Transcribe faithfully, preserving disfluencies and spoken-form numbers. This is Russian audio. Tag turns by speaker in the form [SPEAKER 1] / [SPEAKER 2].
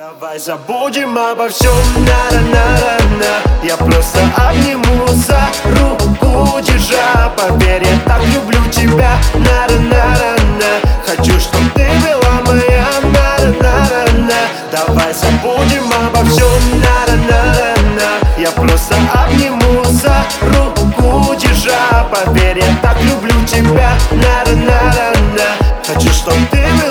[SPEAKER 1] Давай забудем обо всем, на-на-на-на. Я просто обниму за руку держа. Поверь, я так люблю тебя, на-на-на-на. Хочу, чтоб ты была моя, на-на-на-на. Давай забудем обо всем, на-на-на-на. Я просто обниму за руку держа. Поверь, я так люблю тебя, на-на-на-на. Хочу, чтоб ты была